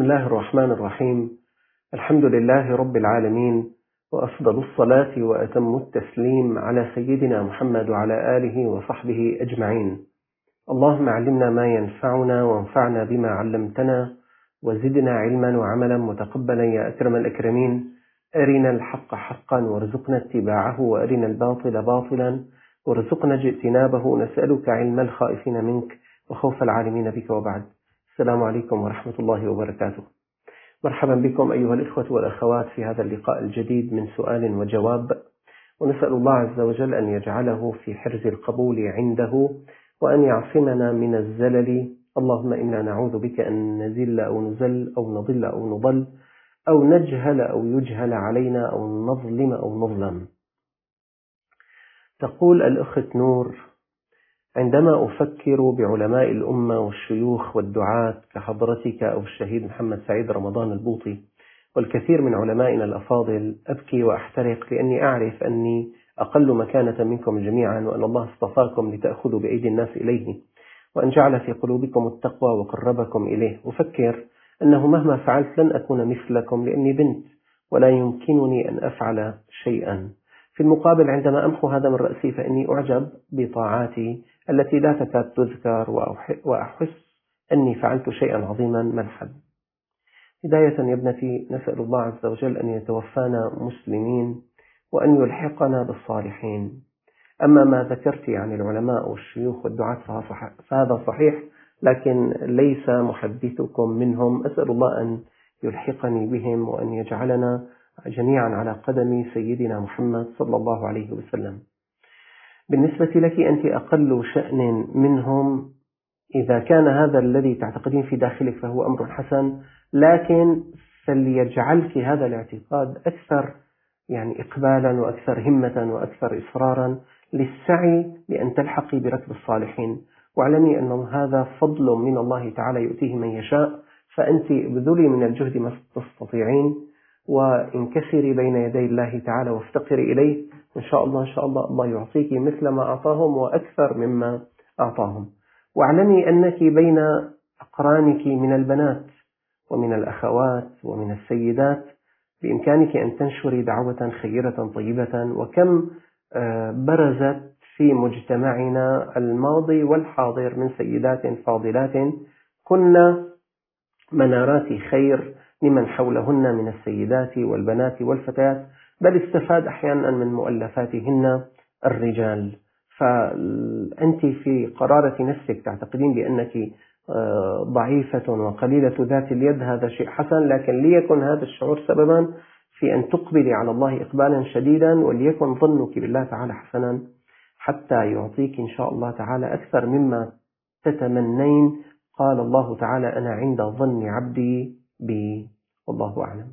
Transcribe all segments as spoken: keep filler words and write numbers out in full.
بسم الله الرحمن الرحيم. الحمد لله رب العالمين، وأفضل الصلاة وأتم التسليم على سيدنا محمد وعلى آله وصحبه أجمعين. اللهم علمنا ما ينفعنا وانفعنا بما علمتنا وزدنا علما وعملا متقبلا يا أكرم الأكرمين. أرنا الحق حقا وارزقنا اتباعه، وأرنا الباطل باطلا وارزقنا اجتنابه. نسألك علم الخائفين منك وخوف العالمين بك، وبعد. السلام عليكم ورحمة الله وبركاته. مرحبا بكم أيها الإخوة والأخوات في هذا اللقاء الجديد من سؤال وجواب، ونسأل الله عز وجل أن يجعله في حرز القبول عنده، وأن يعصمنا من الزلل. اللهم إنا نعوذ بك أن نزل أو نزل أو نضل أو نضل أو نجهل أو يجهل علينا أو نظلم أو نظلم. تقول الأخت نور: عندما أفكر بعلماء الأمة والشيوخ والدعاة كحضرتك أو الشهيد محمد سعيد رمضان البوطي والكثير من علمائنا الأفاضل، أبكي وأحترق، لأني أعرف أني أقل مكانة منكم جميعا، وأن الله اصطفاكم لتأخذوا بأيدي الناس إليه، وأن جعل في قلوبكم التقوى وقربكم إليه. أفكر أنه مهما فعلت لن أكون مثلكم، لأني بنت ولا يمكنني أن أفعل شيئا. في المقابل، عندما أمحو هذا من رأسي فإني أعجب بطاعاتي التي لا تكاد تذكر، وأحس أني فعلت شيئا عظيما. ما الحل؟ بداية يا ابنتي، نسأل الله عز وجل أن يتوفانا مسلمين وأن يلحقنا بالصالحين. أما ما ذكرت عن العلماء والشيوخ والدعاة فهذا صحيح، لكن ليس محدثكم منهم. أسأل الله أن يلحقني بهم وأن يجعلنا جميعا على قدم سيدنا محمد صلى الله عليه وسلم. بالنسبة لك أنت أقل شأن منهم. إذا كان هذا الذي تعتقدين في داخلك فهو أمر حسن، لكن فليجعلك هذا الاعتقاد أكثر يعني إقبالا وأكثر همة وأكثر إصرارا للسعي لأن تلحقي بركب الصالحين. واعلمي أن هذا فضل من الله تعالى يؤتيه من يشاء، فأنت ابذلي من الجهد ما تستطيعين، وانكسري بين يدي الله تعالى وافتقري إليه. إن شاء الله إن شاء الله الله يعطيك مثل ما أعطاهم وأكثر مما أعطاهم. واعلمي أنك بين أقرانك من البنات ومن الأخوات ومن السيدات، بإمكانك أن تنشري دعوة خيرة طيبة. وكم برزت في مجتمعنا الماضي والحاضر من سيدات فاضلات كن منارات خير لمن حولهن من السيدات والبنات والفتيات، بل استفاد أحيانا من مؤلفاتهن الرجال. فأنت في قرارة نفسك تعتقدين بأنك ضعيفة وقليلة ذات اليد، هذا شيء حسن، لكن ليكن هذا الشعور سببا في أن تقبلي على الله إقبالا شديدا، وليكن ظنك بالله تعالى حسنا حتى يعطيك إن شاء الله تعالى أكثر مما تتمنين. قال الله تعالى: أنا عند ظن عبدي بي، والله أعلم.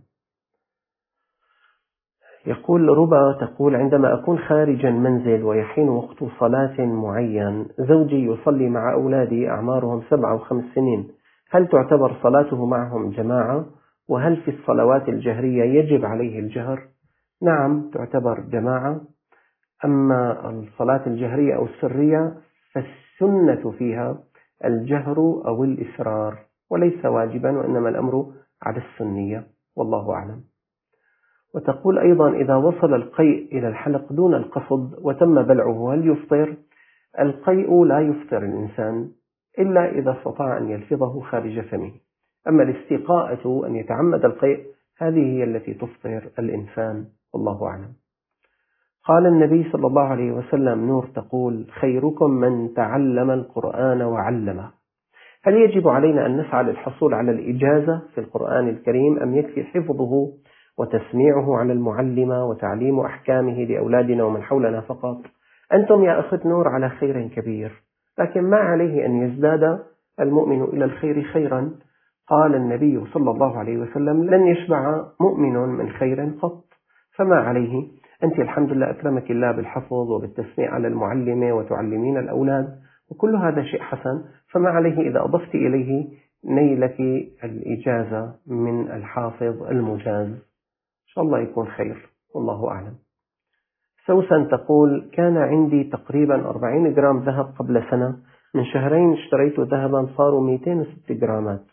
يقول ربا تقول: عندما أكون خارج المنزل ويحين وقت صلاة معين، زوجي يصلي مع أولادي أعمارهم سبع وخمس سنين، هل تعتبر صلاته معهم جماعة؟ وهل في الصلوات الجهرية يجب عليه الجهر؟ نعم، تعتبر جماعة. أما الصلاة الجهرية أو السرية فالسنة فيها الجهر أو الإسرار، وليس واجبا، وإنما الأمر على السنية، والله أعلم. وتقول أيضا: إذا وصل القيء إلى الحلق دون القصد وتم بلعه هل يفطر؟ القيء لا يفطر الإنسان إلا إذا استطاع أن يلفظه خارج فمه. أما الاستقاءة أن يتعمد القيء هذه هي التي تفطر الإنسان، والله أعلم. قال النبي صلى الله عليه وسلم: نور تقول: خيركم من تعلم القرآن وعلمه. هل يجب علينا أن نسعى للحصول على الإجازة في القرآن الكريم، أم يكفي حفظه وتسميعه على المعلمة وتعليم أحكامه لأولادنا ومن حولنا فقط؟ أنتم يا أخت نور على خير كبير، لكن ما عليه أن يزداد المؤمن إلى الخير خيرا. قال النبي صلى الله عليه وسلم: لن يشبع مؤمن من خير قط. فما عليه؟ أنت الحمد لله أكرمك الله بالحفظ وبالتسميع على المعلمة وتعلمين الأولاد، وكل هذا شيء حسن، فما عليه إذا أضفت إليه نيلك الإجازة من الحافظ المجاز. إن شاء الله يكون خير، والله أعلم. سوسن تقول: كان عندي تقريبا أربعين جرام ذهب قبل سنة، من شهرين اشتريت ذهبا صاروا مئتين وستة جرامات،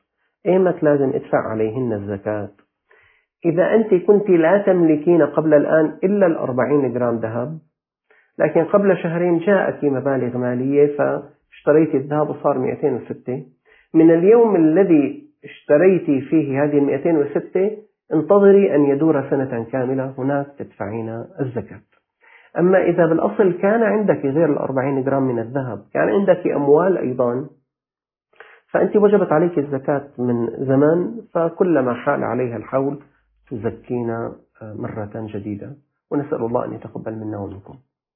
إيمت لازم أدفع عليهن الزكاة؟ إذا أنت كنت لا تملكين قبل الآن إلا الأربعين جرام ذهب، لكن قبل شهرين جاءك مبالغ مالية فاشتريت الذهب وصار مئتين وستة، من اليوم الذي اشتريتي فيه هذه المئتين وستة انتظري أن يدور سنة كاملة، هناك تدفعين الزكاة. أما إذا بالأصل كان عندك غير الأربعين جرام من الذهب، كان عندك أموال أيضا، فأنت وجبت عليك الزكاة من زمان، فكلما حال عليها الحول تزكينا مرة جديدة، ونسأل الله أن يتقبل منا ومنكم.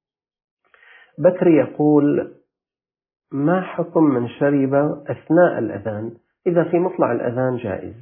بكري يقول: ما حكم من شرب أثناء الأذان إذا في مطلع الأذان جائز؟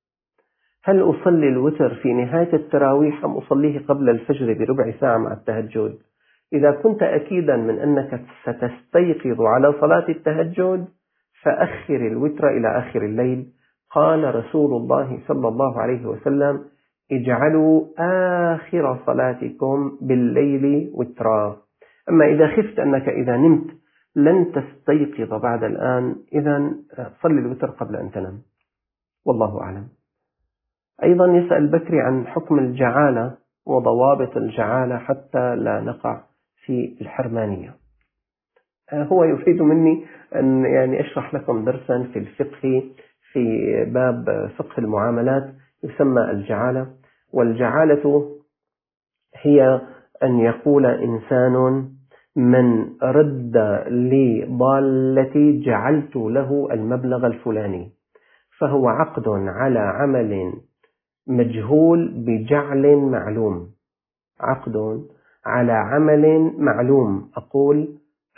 هل أصلي الوتر في نهاية التراويح أم أصليه قبل الفجر بربع ساعة مع التهجد؟ إذا كنت أكيدا من أنك ستستيقظ على صلاة التهجد فأخر الوتر إلى آخر الليل. قال رسول الله صلى الله عليه وسلم: اجعلوا آخر صلاتكم بالليل وترا. أما إذا خفت أنك إذا نمت لن تستيقظ بعد الآن، إذن صل الوتر قبل أن تنام، والله أعلم. أيضا يسأل بكري عن حكم الجعالة وضوابط الجعالة حتى لا نقع في الحرمانية. هو يفيد مني أن يعني أشرح لكم درسا في الفقه في باب فقه المعاملات يسمى الجعالة. والجعالة هي أن يقول إنسان: من رد لي ضالتي جعلت له المبلغ الفلاني، فهو عقد على عمل مجهول بجعل معلوم. عقد على عمل معلوم. أقول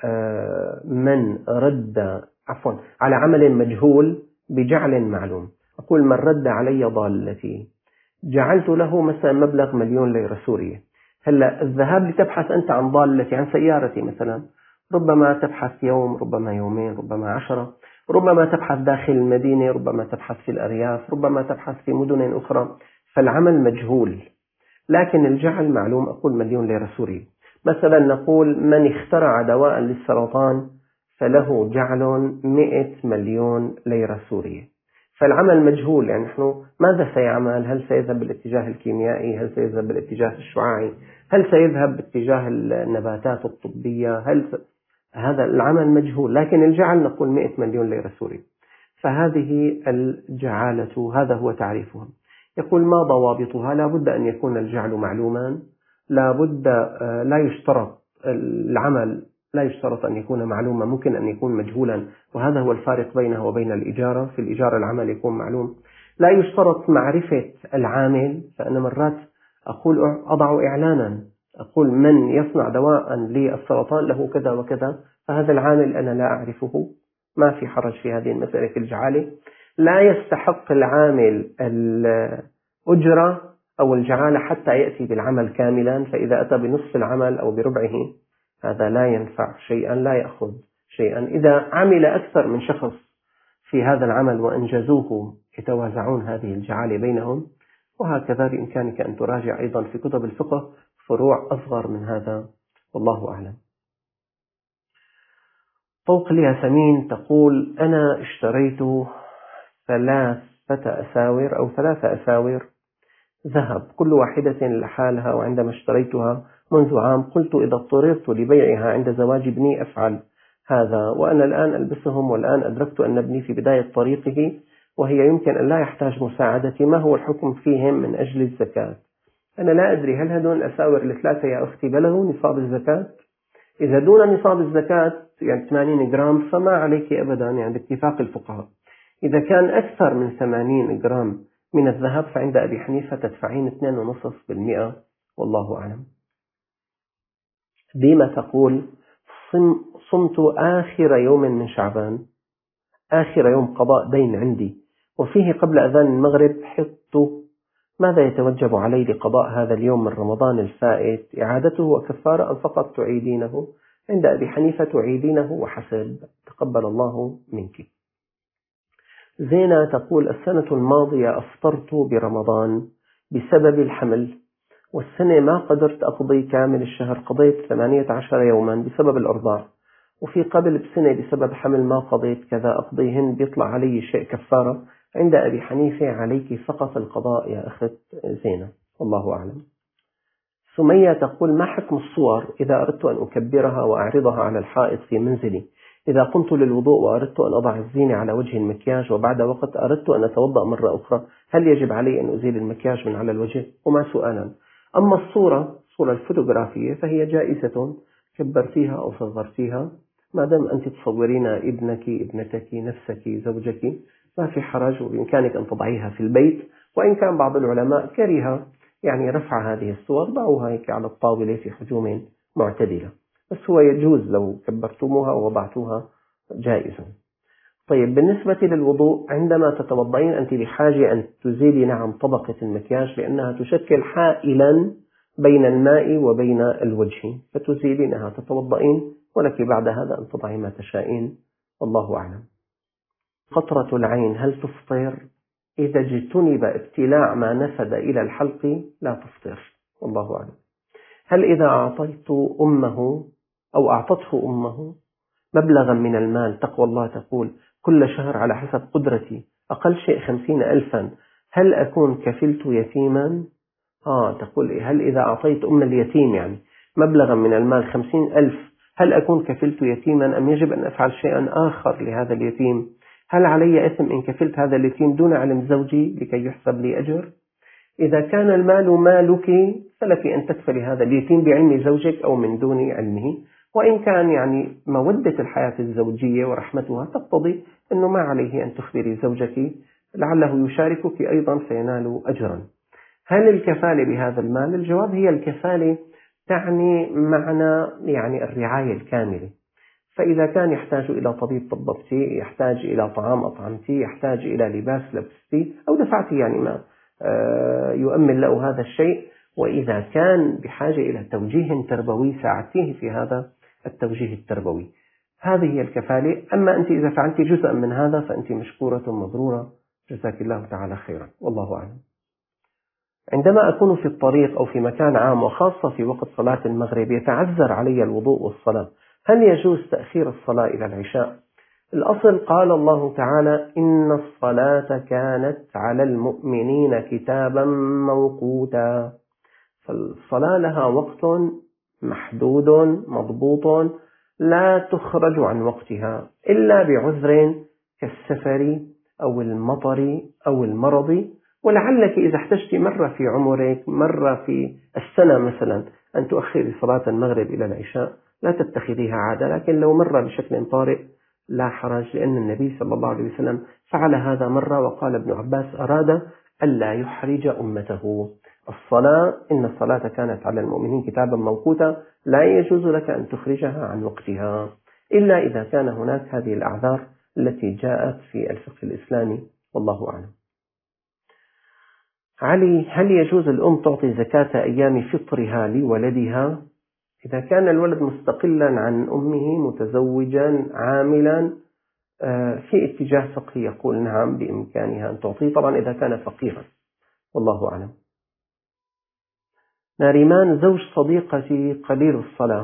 من رد عفوا على عمل مجهول بجعل معلوم. أقول: من رد علي ضالتي جعلت له مثلا مبلغ مليون ليرة سورية. هلا الذهاب لتبحث أنت عن ضالتي، عن سيارتي مثلا، ربما تبحث يوم، ربما يومين، ربما عشرة، ربما تبحث داخل المدينة، ربما تبحث في الأرياف، ربما تبحث في مدن أخرى، فالعمل مجهول. لكن الجعل معلوم. أقول مليون ليرة سورية. مثلا نقول: من اخترع دواء للسرطان فله جعل مئة مليون ليرة سورية. فالعمل مجهول، يعني نحن ماذا سيعمل؟ هل سيذهب بالاتجاه الكيميائي؟ هل سيذهب بالاتجاه الشعاعي؟ هل سيذهب باتجاه النباتات الطبية؟ هل س... هذا العمل مجهول. لكن الجعل نقول مئة مليون ليرة سورية. فهذه الجعالة، هذا هو تعريفها. يقول: ما ضوابطها؟ لا بد أن يكون الجعل معلوما، لا بد لا يشترط العمل، لا يشترط أن يكون معلوما، ممكن أن يكون مجهولا، وهذا هو الفارق بينه وبين الإجارة. في الإجارة العمل يكون معلوم. لا يشترط معرفة العامل، فأنا مرات أقول أضع إعلانا، أقول: من يصنع دواء للسرطان له كذا وكذا، فهذا العامل أنا لا أعرفه، ما في حرج في هذه المسألة في الجعالة. لا يستحق العامل الأجرة أو الجعالة حتى يأتي بالعمل كاملا، فإذا أتى بنصف العمل أو بربعه هذا لا ينفع شيئا، لا يأخذ شيئا. إذا عمل أكثر من شخص في هذا العمل وأنجزوه يتوازعون هذه الجعالة بينهم. وهكذا بإمكانك أن تراجع أيضا في كتب الفقه فروع أصغر من هذا، والله أعلم. طوق الياسمين تقول: أنا اشتريت ثلاثة أساور أو ثلاثة أساور ذهب كل واحدة لحالها، وعندما اشتريتها منذ عام قلت إذا اضطررت لبيعها عند زواج ابني أفعل هذا، وأنا الآن ألبسهم، والآن أدركت أن ابني في بداية طريقه وهي يمكن أن لا يحتاج مساعدتي، ما هو الحكم فيهم من أجل الزكاة؟ أنا لا أدري هل هذول الأساور الثلاثة يا أختي بلغوا نصاب الزكاة؟ إذا دون نصاب الزكاة يعني ثمانين جرام فما عليك أبدا، يعني باتفاق الفقهاء. إذا كان أكثر من ثمانين جرام من الذهب فعند أبي حنيفة تدفعين اثنين فاصلة خمسة بالمئة، والله أعلم. ديما تقول: صمت آخر يوم من شعبان، آخر يوم قضاء دين عندي، وفيه قبل أذان المغرب حط، ماذا يتوجب علي لقضاء هذا اليوم من رمضان الفائت؟ إعادته وكفارة أم فقط تعيدينه؟ عند أبي حنيفة تعيدينه وحسب، تقبل الله منك. زينة تقول: السنة الماضية أفطرت برمضان بسبب الحمل، والسنة ما قدرت أقضي كامل الشهر، قضيت ثمانية عشر يوما بسبب الأرضاع، وفي قبل بسنة بسبب حمل ما قضيت كذا أقضيهن، بيطلع علي شيء كفارة؟ عند أبي حنيفة عليك فقط القضاء يا أخت زينب، والله أعلم. سمية تقول: ما حكم الصور إذا أردت أن أكبرها وأعرضها على الحائط في منزلي؟ إذا قمت للوضوء وأردت أن أضع الزينة على وجه المكياج وبعد وقت أردت أن أتوضأ مرة أخرى، هل يجب علي أن أزيل المكياج من على الوجه؟ وما سؤالا. أما الصورة الصورة الفوتوغرافية فهي جائزة، كبرتيها أو صغرتيها، ما دام أنت تصورين ابنك، ابنتك، نفسك، زوجك، ما في حرج، وبإمكانك أن تضعيها في البيت. وإن كان بعض العلماء كره يعني رفع هذه الصور، ضعوها هيك على الطاولة في حجوم معتدلة، بس هو يجوز لو كبرتموها ووضعتوها، جائزة. طيب، بالنسبة للوضوء، عندما تتوضئين أنت بحاجة أن تزيلي نعم طبقة المكياج، لأنها تشكل حائلا بين الماء وبين الوجه، فتزيلينها تتوضئين، ولك بعد هذا أن تضعي ما تشائين، والله أعلم. قطرة العين هل تفطر؟ إذا اجتنب ابتلاع ما نفذ إلى الحلق لا تفطر، والله أعلم. هل إذا أعطيت أمه أو أعطته أمه مبلغا من المال، تقوى الله تقول كل شهر على حسب قدرتي، أقل شيء خمسين ألفا، هل أكون كفلت يتيما؟ آه تقول هل إذا أعطيت أم اليتيم يعني مبلغا من المال خمسين ألف، هل أكون كفلت يتيما أم يجب أن أفعل شيئا آخر لهذا اليتيم؟ هل علي إثم إن كفلت هذا اليتيم دون علم زوجي لكي يحسب لي أجر؟ إذا كان المال مالك فلك أن تكفلي هذا اليتيم بعلم زوجك أو من دون علمه، وإن كان يعني مودة الحياة الزوجية ورحمتها تقتضي أنه ما عليه أن تخبري زوجك، لعله يشاركك أيضا فينال أجرا. هل الكفالة بهذا المال؟ الجواب هي الكفالة تعني معنى يعني الرعاية الكاملة، فإذا كان يحتاج إلى طبيب طببتي، يحتاج إلى طعام أطعمتي، يحتاج إلى لباس لبستي، أو دفعتي يعني ما يؤمن له هذا الشيء، وإذا كان بحاجة إلى توجيه تربوي ساعدتيه في هذا التوجيه التربوي، هذه هي الكفالة. أما أنت إذا فعلت جزءا من هذا فأنت مشكورة مبرورة، جزاك الله تعالى خيرا، والله أعلم. عندما أكون في الطريق أو في مكان عام وخاصة في وقت صلاة المغرب يتعذر علي الوضوء والصلاة، هل يجوز تأخير الصلاة إلى العشاء؟ الأصل قال الله تعالى: إن الصلاة كانت على المؤمنين كتابا موقوتا، فالصلاة لها وقت محدود مضبوط لا تخرج عن وقتها إلا بعذر كالسفر أو المطر أو المرض، ولعلك إذا احتجت مرة في عمرك، مرة في السنة مثلا، أن تؤخري صلاة المغرب إلى العشاء لا تتخذيها عادة، لكن لو مرة بشكل طارئ لا حرج، لأن النبي صلى الله عليه وسلم فعل هذا مرة، وقال ابن عباس أراد ألا يحرج أمته. الصلاة إن الصلاة كانت على المؤمنين كتابا موقوتا، لا يجوز لك أن تخرجها عن وقتها إلا إذا كان هناك هذه الأعذار التي جاءت في الفقه الإسلامي، والله أعلم. علي: هل يجوز الأم تعطي زكاة أيام فطرها لولدها؟ إذا كان الولد مستقلا عن أمه متزوجا عاملا، في اتجاه فقهي يقول نعم بإمكانها أن تعطيه، طبعا إذا كان فقيرا، والله أعلم. ناريمان: زوج صديقتي قليل الصلاة،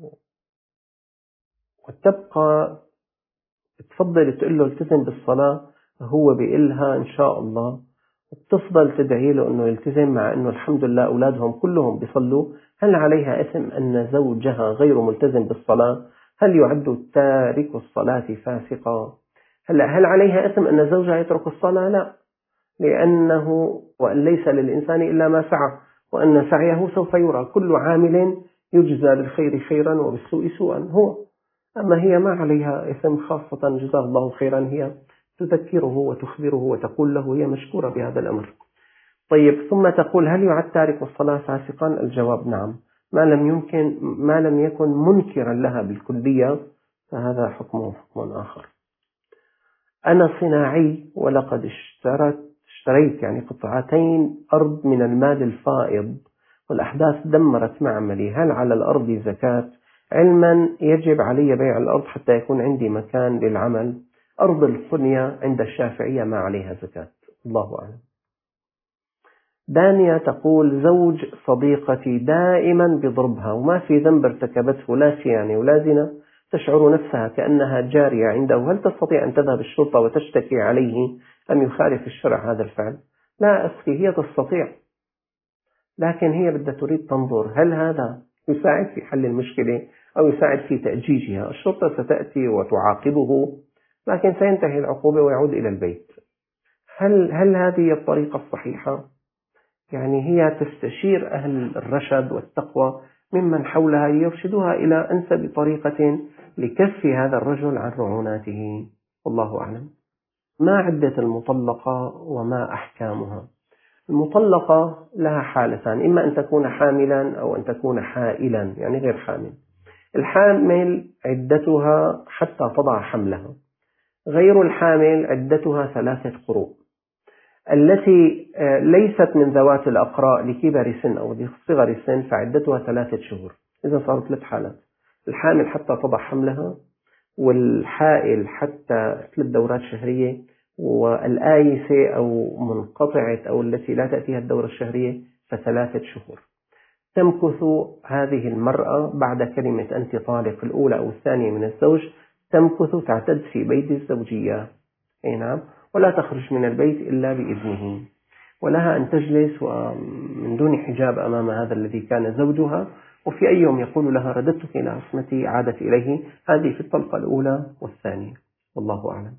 وتبقى تفضل تقول له التزم بالصلاة، هو بيقلها إن شاء الله، وتفضل تدعي له أنه يلتزم مع أنه الحمد لله أولادهم كلهم بيصلوا، هل عليها إثم أن زوجها غير ملتزم بالصلاة؟ هل يعد تارك الصلاة فاسقا؟ هل, هل عليها إثم أن زوجها يترك الصلاة؟ لا، لأنه وأن ليس للإنسان إلا ما سعى، وأن سعيه سوف يرى، كل عامل يجزى بالخير خيرا وبالسوء سوءا هو. أما هي ما عليها إثم، خاصة جزاه الله خيرا، هي تذكره وتخبره وتقول له، هي مشكورة بهذا الأمر. طيب، ثم تقول: هل يعد تارك الصلاة فاسقا؟ الجواب نعم، ما لم يمكن ما لم يكن منكرا لها بالكلية، فهذا حكمه حكم آخر. أنا صناعي ولقد اشترت اشتريت يعني قطعتين أرض من المال الفائض، والأحداث دمرت معملي، هل على الأرض زكاة؟ علما يجب علي بيع الأرض حتى يكون عندي مكان للعمل. أرض القنية عند الشافعية ما عليها زكاة، الله أعلم. دانية تقول: زوج صديقتي دائما بضربها وما في ذنب ارتكبته، لا خيانة ولا زنا، تشعر نفسها كأنها جارية عنده، هل تستطيع أن تذهب الشرطة وتشتكي عليه أم يخالف الشرع هذا الفعل؟ لا أسكي، هي تستطيع، لكن هي بدها تريد تنظر هل هذا يساعد في حل المشكلة أو يساعد في تأجيجها. الشرطة ستأتي وتعاقبه، لكن سينتهي العقوبة ويعود إلى البيت. هل هل هذه الطريقة الصحيحة؟ يعني هي تستشير أهل الرشد والتقوى ممن حولها ليرشدوها إلى أنسب طريقة لكف هذا الرجل عن رعوناته. والله أعلم. ما عدة المطلقة وما أحكامها؟ المطلقة لها حالتان، إما أن تكون حاملا أو أن تكون حائلا، يعني غير حامل. الحامل عدتها حتى تضع حملها، غير الحامل عدتها ثلاثة قروء. التي ليست من ذوات الأقراء لكبر سن أو لصغر سن فعدتها ثلاثة شهور. إذا صارت ثلاث حالات: الحامل حتى تضع حملها، والحائل حتى ثلاث دورات شهرية، والآيسة أو منقطعة أو التي لا تأتيها الدورة الشهرية فثلاثة شهور. تمكث هذه المرأة بعد كلمة أنت طالق الأولى أو الثانية من الزوج، تمكث تعتد في بيت الزوجية، أي نعم، ولا تخرج من البيت إلا بإذنه، ولها أن تجلس من دون حجاب أمام هذا الذي كان زوجها، وفي أي يوم يقول لها رددتك إلى عصمتي عادت إليه. هذه في الطلقة الأولى والثانية، والله أعلم.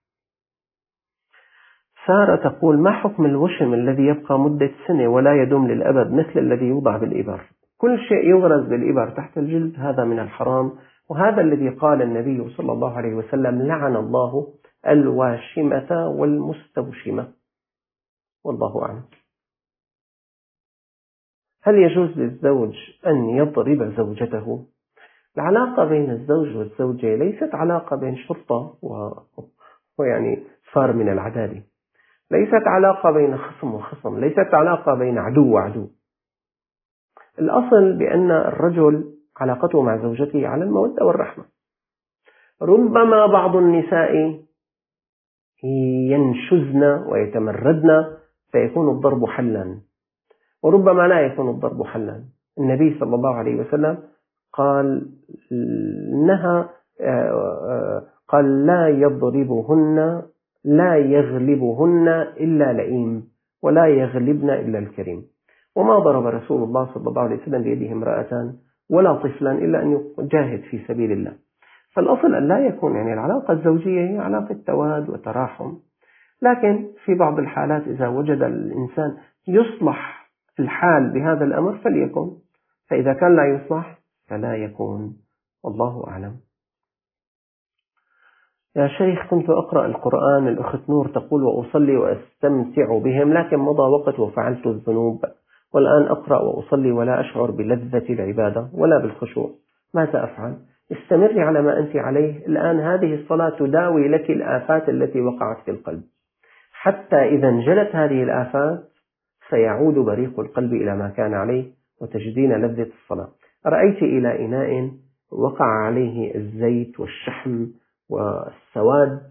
سارة تقول: ما حكم الوشم الذي يبقى مدة سنة ولا يدوم للأبد مثل الذي يوضع بالإبر؟ كل شيء يغرز بالإبر تحت الجلد هذا من الحرام، وهذا الذي قال النبي صلى الله عليه وسلم: لعن الله الواشمة والمستوشمة. والله أعلم. هل يجوز للزوج أن يضرب زوجته؟ العلاقة بين الزوج والزوجة ليست علاقة بين شرطة و... ويعني صار من العدالة، ليست علاقة بين خصم وخصم، ليست علاقة بين عدو وعدو. الأصل بأن الرجل علاقته مع زوجته على المودة والرحمة. ربما بعض النساء ينشزن ويتمردن فيكون الضرب حلا، وربما لا يكون الضرب حلا. النبي صلى الله عليه وسلم قال نهى قال: لا يضربهن لا يغلبهن إلا لئيم ولا يغلبن إلا الكريم. وما ضرب رسول الله صلى الله عليه وسلم بيده امرأة ولا طفلا إلا أن يجاهد في سبيل الله. فالأصل أن لا يكون، يعني العلاقة الزوجية هي علاقة تواد وتراحم، لكن في بعض الحالات إذا وجد الإنسان يصلح الحال بهذا الأمر فليكن، فإذا كان لا يصلح فلا يكون، والله أعلم. يا شيخ، كنت أقرأ القرآن، الأخت نور تقول: وأصلي وأستمتع بهم، لكن مضى وقت وفعلت الذنوب، والآن أقرأ وأصلي ولا أشعر بلذة العبادة ولا بالخشوع، ماذا أفعل؟ استمري على ما أنت عليه الآن. هذه الصلاة تداوي لك الآفات التي وقعت في القلب، حتى إذا انجلت هذه الآفات سيعود بريق القلب إلى ما كان عليه وتجدين لذة الصلاة. رأيت إلى إناء وقع عليه الزيت والشحم والسواد،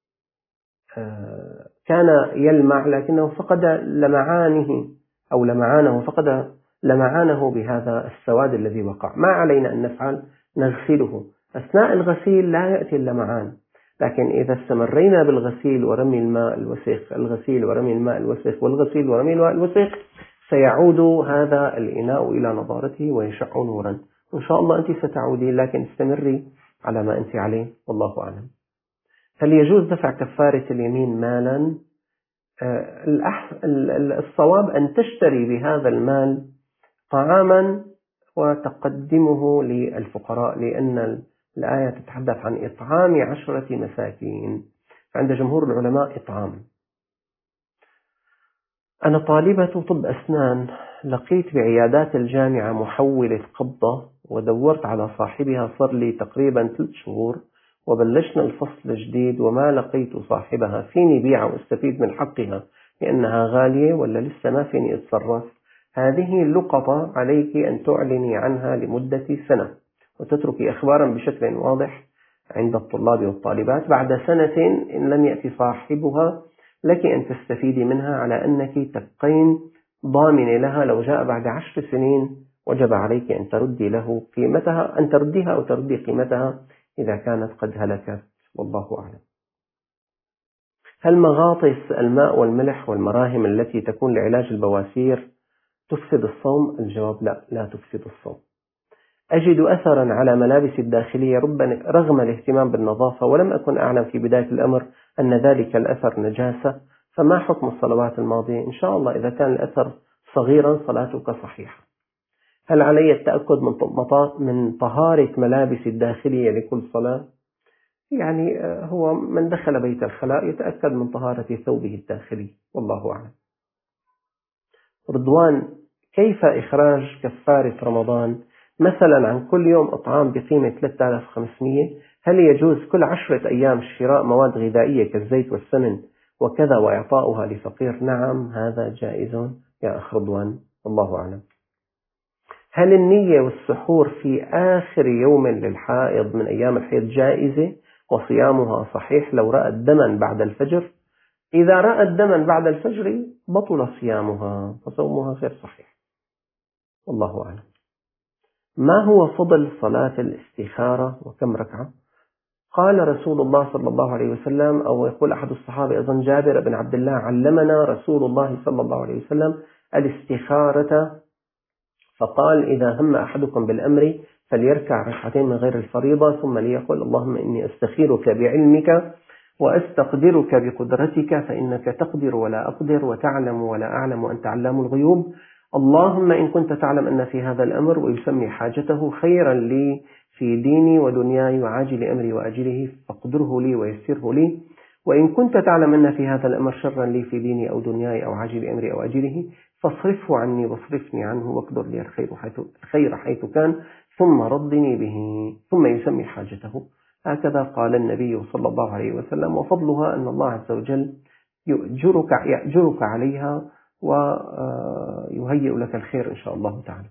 كان يلمع لكنه فقد لمعانه أو لمعانه فقد لمعانه بهذا السواد الذي وقع. ما علينا أن نفعل؟ نغسله. أثناء الغسيل لا يأتي اللمعان، لكن إذا استمرينا بالغسيل ورمي الماء الوسخ، الغسيل ورمي الماء الوسخ والغسيل ورمي الماء الوسخ، سيعود هذا الإناء إلى نضارته ويشع نورا. إن شاء الله أنت ستعودين، لكن استمري على ما أنت عليه، والله أعلم. هل يجوز دفع كفارة اليمين مالا؟ الصواب أن تشتري بهذا المال طعاما وتقدمه للفقراء، لأن الآية تتحدث عن إطعام عشرة مساكين، عند جمهور العلماء إطعام. أنا طالبة طب أسنان، لقيت بعيادات الجامعة محولة قبضة ودورت على صاحبها، صار لي تقريبا ثلاث شهور وبلشنا الفصل الجديد وما لقيت صاحبها. فيني بيعها واستفيد من حقها لأنها غالية ولا لسه ما فيني أتصرف؟ هذه اللقطة عليك أن تعلني عنها لمدة سنة وتتركي أخبارا بشكل واضح عند الطلاب والطالبات. بعد سنة إن لم يأتي صاحبها لك أن تستفيدي منها على أنك تبقين ضامنة لها. لو جاء بعد عشر سنين وجب عليك أن تردي له قيمتها، أن ترديها أو تردي قيمتها إذا كانت قد هلكت، والله أعلم. هل مغاطس الماء والملح والمراهم التي تكون لعلاج البواسير تفسد الصوم؟ الجواب لا، لا تفسد الصوم. أجد أثرا على ملابس الداخلية رغم الاهتمام بالنظافة، ولم أكن أعلم في بداية الأمر أن ذلك الأثر نجاسة، فما حكم الصلوات الماضية؟ إن شاء الله إذا كان الأثر صغيرا صلاتك صحيحة. هل علي التأكد من طهارة ملابس الداخلية لكل صلاة؟ يعني هو من دخل بيت الخلاء يتأكد من طهارة ثوبه الداخلي، والله أعلم. رضوان: كيف إخراج كفارة رمضان مثلا عن كل يوم إطعام بقيمة ثلاثة آلاف وخمسمئة؟ هل يجوز كل عشرة أيام شراء مواد غذائية كالزيت والسمن وكذا وإعطاؤها لفقير؟ نعم، هذا جائز يا أخ رضوان، الله أعلم. هل النية والسحور في آخر يوم للحائض من أيام الحيض جائزة وصيامها صحيح لو رأت دما بعد الفجر؟ إذا رأت دما بعد الفجر بطل صيامها فصومها غير صحيح، والله أعلم. ما هو فضل صلاة الاستخارة وكم ركعة؟ قال رسول الله صلى الله عليه وسلم، أو يقول أحد الصحابة أظن جابر بن عبد الله: علمنا رسول الله صلى الله عليه وسلم الاستخارة، فقال: إذا هم أحدكم بالأمر فليركع ركعتين من غير الفريضة ثم ليقول: اللهم إني أستخيرك بعلمك وأستقدرك بقدرتك فإنك تقدر ولا أقدر وتعلم ولا أعلم وأنت علام الغيوب، اللهم إن كنت تعلم أن في هذا الأمر، ويسمي حاجته، خيرا لي في ديني ودنياي وعاجل أمري وأجله فاقدره لي ويسره لي، وإن كنت تعلم أن في هذا الأمر شرا لي في ديني أو دنياي أو عاجل أمري أو أجله فاصرفه عني واصرفني عنه واقدر لي الخير حيث, الخير حيث كان ثم ردني به، ثم يسمي حاجته. هكذا قال النبي صلى الله عليه وسلم، وفضلها أن الله عز وجل يأجرك, يأجرك عليها ويهيئ لك الخير إن شاء الله تعالى.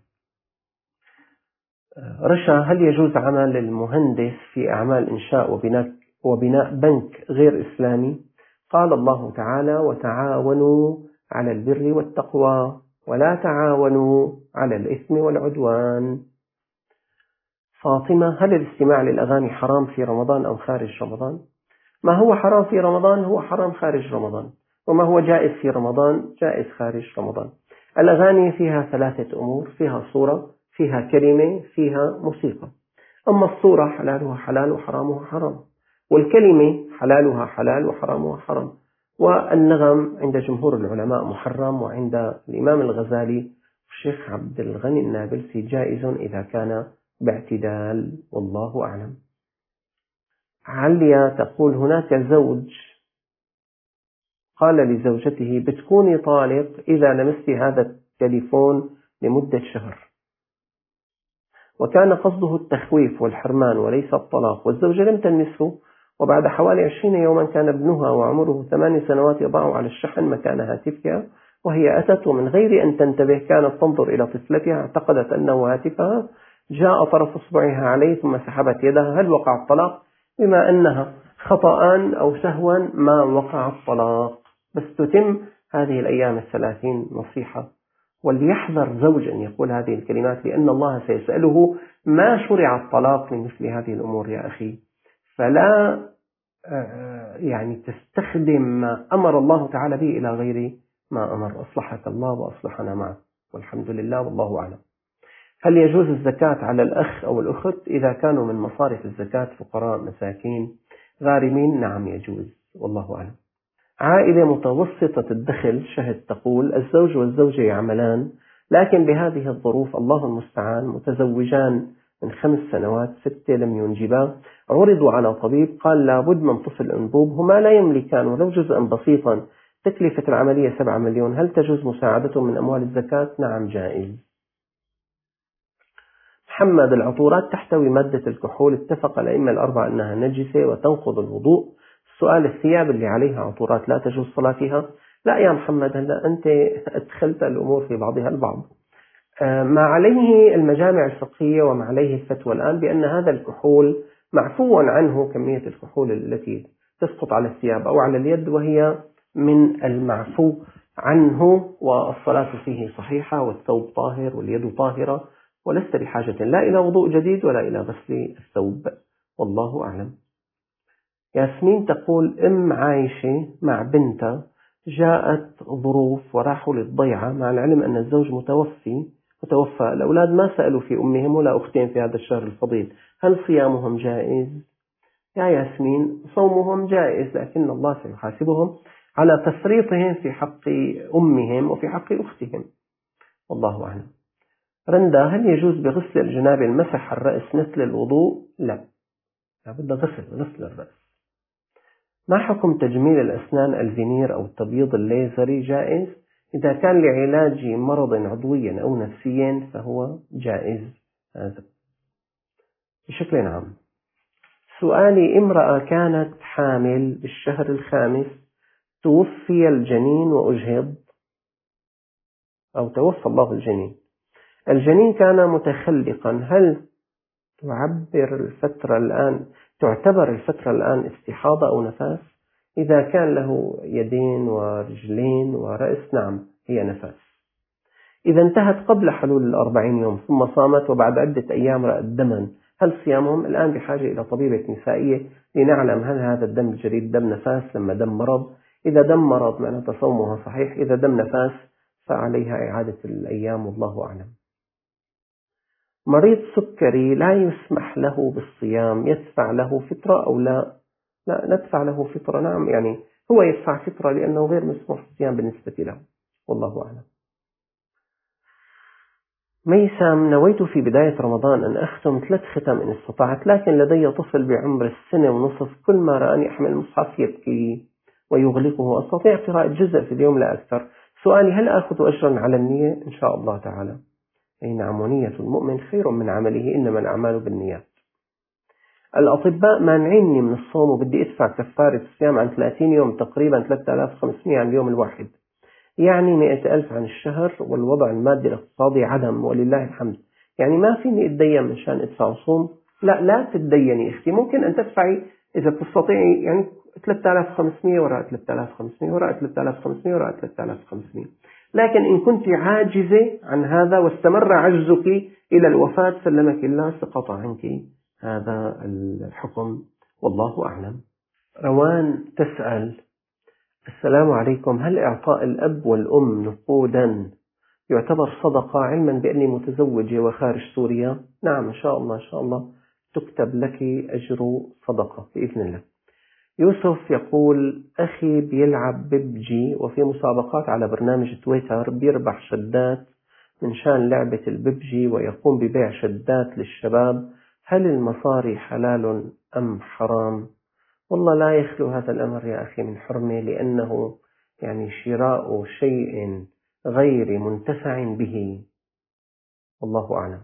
رشا: هل يجوز عمل المهندس في أعمال إنشاء وبناء, وبناء بنك غير إسلامي؟ قال الله تعالى: وتعاونوا على البر والتقوى ولا تعاونوا على الإثم والعدوان. فاطمة: هل الاستماع للأغاني حرام في رمضان أو خارج رمضان؟ ما هو حرام في رمضان هو حرام خارج رمضان، وما هو جائز في رمضان جائز خارج رمضان. الأغاني فيها ثلاثة أمور: فيها صورة، فيها كلمة، فيها موسيقى. أما الصورة حلالها حلال وحرامها حرام، والكلمة حلالها حلال وحرامها حرام، والنغم عند جمهور العلماء محرم، وعند الإمام الغزالي والشيخ عبد الغني النابلسي جائز إذا كان باعتدال، والله أعلم. عليا تقول: هناك زوج قال لزوجته: بتكوني طالق إذا لمست هذا التليفون لمدة شهر، وكان قصده التخويف والحرمان وليس الطلاق، والزوجة لم تلمسه، وبعد حوالي عشرين يوما كان ابنها وعمره ثمان سنوات يضع على الشحن مكان هاتفها، وهي أتت ومن غير أن تنتبه كانت تنظر إلى طفلتها، اعتقدت أنه هاتفها، جاء طرف إصبعها عليه ثم سحبت يدها. هل وقع الطلاق؟ بما أنها خطأ أو سهوا ما وقع الطلاق، بس تتم هذه الأيام الثلاثين نصيحة. وليحذر زوج أن يقول هذه الكلمات، لأن الله سيسأله: ما شرع الطلاق لمثل هذه الأمور يا أخي؟ فلا يعني تستخدم ما أمر الله تعالى به إلى غير ما أمر. أصلحك الله وأصلحنا معه، والحمد لله والله أعلم. هل يجوز الزكاة على الأخ أو الأخت إذا كانوا من مصارف الزكاة فقراء مساكين غارمين؟ نعم يجوز، والله أعلم. عائلة متوسطة الدخل شهد تقول: الزوج والزوجة يعملان، لكن بهذه الظروف الله المستعان متزوجان من خمس سنوات، ستة لم ينجبا، عرضوا على طبيب قال لابد من طفل أنبوب، هما لا يملكان ولو جزءا بسيطا، تكلفة العملية سبعة مليون، هل تجوز مساعدتهم من أموال الزكاة؟ نعم جائز. محمد: العطورات تحتوي مادة الكحول، اتفق الأئمة الأربعة أنها نجسة وتنقض الوضوء. السؤال: الثياب اللي عليها عطورات لا تجوز صلاة فيها؟ لا يا محمد، هلا أنت أدخلت الأمور في بعضها البعض. ما عليه المجامع الفقهية وما عليه الفتوى الآن بأن هذا الكحول معفو عنه، كمية الكحول التي تسقط على الثياب أو على اليد وهي من المعفو عنه، والصلاة فيه صحيحة والثوب طاهر واليد طاهرة، ولست بحاجة لا إلى وضوء جديد ولا إلى غسل الثوب، والله أعلم. ياسمين تقول أم عايشة مع بنتها، جاءت ظروف وراحوا للضيعة مع العلم أن الزوج متوفي متوفى، الأولاد ما سألوا في أمهم ولا أختهم في هذا الشهر الفضيل، هل صيامهم جائز؟ يا ياسمين صومهم جائز، لكن الله سيحاسبهم على تفريطهم في حق أمهم وفي حق أختهم، والله أعلم. رندا، هل يجوز بغسل الجنابة المسح الرأس مثل الوضوء؟ لا، لابد غسل غسل الرأس. ما حكم تجميل الأسنان الفينير أو التبييض الليزري؟ جائز إذا كان لعلاج مرض عضوي أو نفسي فهو جائز هذا بشكل عام. سؤالي: امرأة كانت حامل بالشهر الخامس، توفي الجنين وأجهض، أو توفى الله الجنين، الجنين كان متخلقا، هل تعبر الفترة الآن تعتبر الفترة الآن استحاضة أو نفاس؟ إذا كان له يدين ورجلين ورأس نعم هي نفاس. إذا انتهت قبل حلول الأربعين يوم ثم صامت وبعد عدة أيام رأت دما، هل صيامهم؟ الآن بحاجة إلى طبيبة نسائية لنعلم هل هذا الدم الجديد دم نفاس لما دم مرض. إذا دم مرض معناته صومها صحيح، إذا دم نفاس فعليها إعادة الأيام، والله أعلم. مريض سكري لا يسمح له بالصيام، يدفع له فطرة أو لا؟ لا، ندفع له فطرة، نعم، يعني هو يدفع فطرة لأنه غير مسموح بالصيام بالنسبة له، والله أعلم. ميسام، نويت في بداية رمضان أن أختم ثلاث ختم إن استطعت، لكن لدي طفل بعمر السنة ونصف، كل ما رآني أحمل المصحف يبكي ويغلقه، أستطيع قراءة جزء في اليوم لا أكثر. سؤالي: هل آخذ أجرا على النية؟ إن شاء الله تعالى. أي نعم، ونية المؤمن خير من عمله، إنما الأعمال بالنيات. الأطباء مانعيني من الصوم وبدي أدفع كفارة الصيام عن ثلاثين يوم، تقريبا ثلاثة آلاف وخمسمئة عن اليوم الواحد، يعني مئة ألف عن الشهر، والوضع المادي الاقتصادي عدم ولله الحمد، يعني ما فيني أتدين من شان أدفع صوم. لا لا تتديني أختي، ممكن أن تدفعي إذا تستطيعي، يعني ثلاثة آلاف وخمسمئة وراء ثلاثة آلاف وخمسمئة وراء ثلاثة آلاف وخمسمئة وراء ثلاثة آلاف وخمسمئة، لكن إن كنت عاجزة عن هذا واستمر عجزك إلى الوفاة سلمك الله، سقط عنك هذا الحكم، والله أعلم. روان تسأل: السلام عليكم، هل إعطاء الأب والأم نقودا يعتبر صدقة، علما بأني متزوجة وخارج سوريا؟ نعم، إن شاء الله إن شاء الله تكتب لك أجر صدقة بإذن الله. يوسف يقول: أخي بيلعب ببجي وفي مسابقات على برنامج تويتر، بيربح شدات من شان لعبة الببجي ويقوم ببيع شدات للشباب، هل المصاري حلال أم حرام؟ والله لا يخلو هذا الأمر يا أخي من حرمة، لأنه يعني شراء شيء غير منتفع به، والله أعلم.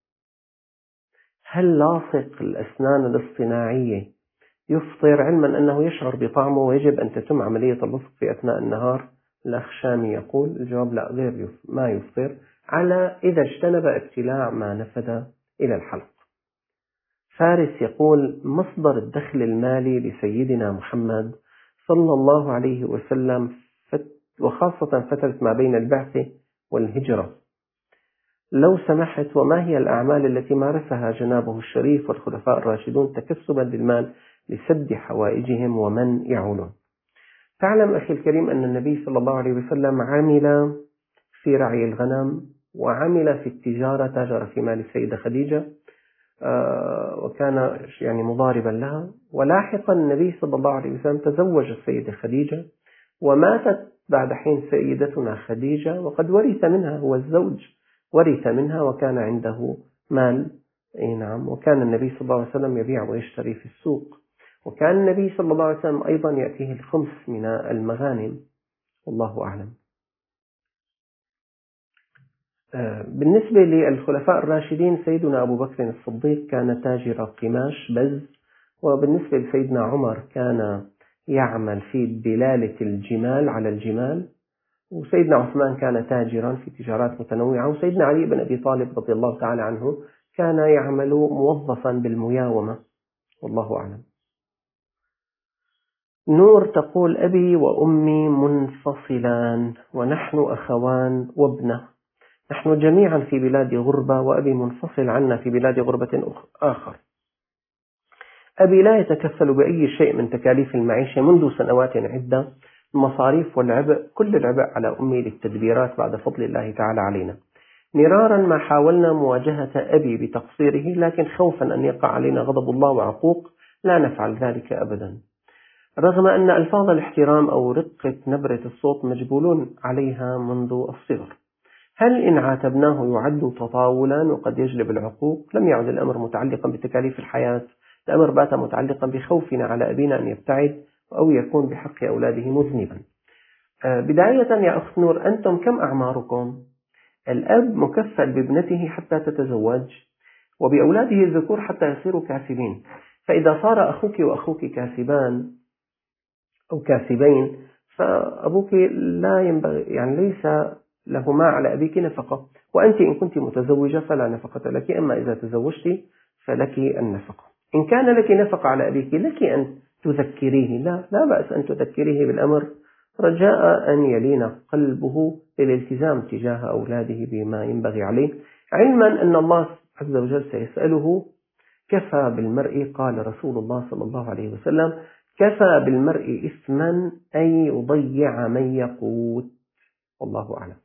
هل لاصق الأسنان الاصطناعية يفطر، علما أنه يشعر بطعمه ويجب أن تتم عملية اللصق في أثناء النهار؟ الأخ شامي يقول: الجواب لا، غير ما يفطر، على إذا اجتنب ابتلاع ما نفذ إلى الحلق. فارس يقول: مصدر الدخل المالي لسيدنا محمد صلى الله عليه وسلم وخاصة فترة ما بين البعثة والهجرة، لو سمحت، وما هي الأعمال التي مارسها جنابه الشريف والخلفاء الراشدون تكسبا للمال لسد حوائجهم ومن يعولون؟ تعلم أخي الكريم أن النبي صلى الله عليه وسلم عمل في رعي الغنم وعمل في التجارة، تاجر في مال السيدة خديجة وكان يعني مضاربا لها، ولاحقا النبي صلى الله عليه وسلم تزوج السيدة خديجة وماتت بعد حين سيدتنا خديجة، وقد ورث منها، هو الزوج ورث منها وكان عنده مال. أي نعم، وكان النبي صلى الله عليه وسلم يبيع ويشتري في السوق، وكان النبي صلى الله عليه وسلم أيضا يأتيه الخمس من المغانم، والله أعلم. بالنسبة للخلفاء الراشدين، سيدنا أبو بكر الصديق كان تاجر قماش بز، وبالنسبة لسيدنا عمر كان يعمل في دلالة الجمال على الجمال، وسيدنا عثمان كان تاجرا في تجارات متنوعة، وسيدنا علي بن أبي طالب رضي الله تعالى عنه كان يعمل موظفا بالمياومة، والله أعلم. نور تقول: أبي وأمي منفصلان ونحن أخوان وابنة، نحن جميعا في بلاد غربة وأبي منفصل عنا في بلاد غربة آخر، أبي لا يتكفل بأي شيء من تكاليف المعيشة منذ سنوات عدة، المصاريف والعبء، كل العبء على أمي للتدبيرات بعد فضل الله تعالى علينا. مرارا ما حاولنا مواجهة أبي بتقصيره، لكن خوفا أن يقع علينا غضب الله وعقوق لا نفعل ذلك أبدا، رغم أن ألفاظ الاحترام أو رقة نبرة الصوت مجبولون عليها منذ الصغر. هل إن عاتبناه يعد تطاولا وقد يجلب العقوق؟ لم يعد الأمر متعلقا بتكاليف الحياة، الأمر بات متعلقا بخوفنا على أبينا أن يبتعد أو يكون بحق أولاده مذنبا. بداية يا أخت نور، أنتم كم أعماركم؟ الأب مكفل بابنته حتى تتزوج وبأولاده الذكور حتى يصيروا كاسبين، فإذا صار أخوك وأخوك كاسبان أو كاسبين فأبوك لا ينبغي، يعني ليس له ما على أبيك نفقة، وأنت إن كنت متزوجة فلا نفقة لك، أما إذا تزوجت فلك النفقة. إن كان لك نفقة على أبيك لك أن تذكريه، لا لا بأس أن تذكريه بالأمر رجاء أن يلين قلبه للالتزام تجاه أولاده بما ينبغي عليه، علما أن الله عز وجل سيسأله. كفى بالمرء، قال رسول الله صلى الله عليه وسلم: كفى بالمرء إثما أن يضيع من يقوت. والله أعلم.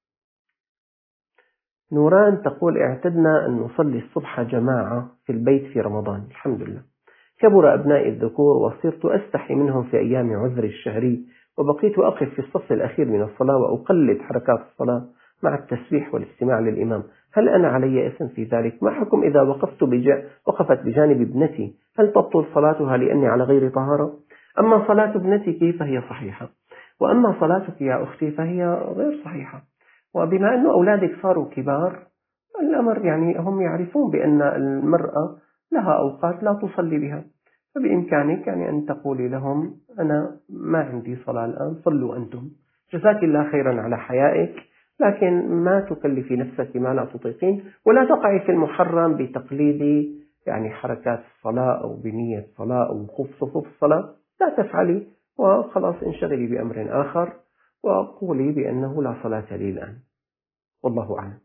نوران تقول: اعتدنا أن نصلي الصبح جماعة في البيت في رمضان، الحمد لله. كبر أبنائي الذكور وصرت أستحي منهم في أيام عذري الشهري، وبقيت أقف في الصف الأخير من الصلاة وأقلد حركات الصلاة مع التسبيح والاستماع للإمام. هل أنا علي إثم في ذلك؟ ما حكم إذا وقفت بج... وقفت بجانب ابنتي؟ هل تبطل صلاتها لأني على غير طهارة؟ أما صلاة ابنتك فهي صحيحة، وأما صلاتك يا أختي فهي غير صحيحة. وبما أن أولادك صاروا كبار، الأمر يعني هم يعرفون بأن المرأة لها أوقات لا تصلي بها، فبإمكانك يعني أن تقولي لهم: أنا ما عندي صلاة الآن، صلوا أنتم، جزاك الله خيرا على حيائك، لكن ما تكلفي نفسك ما لا تطيقين، ولا تقعي في المحرم بتقليد يعني حركات الصلاة أو بنية صلاة أو وقوف صفوف الصلاة، لا تفعلي، وخلاص انشغلي بأمر آخر وقولي بأنه لا صلاة لي الآن. والله أعلم.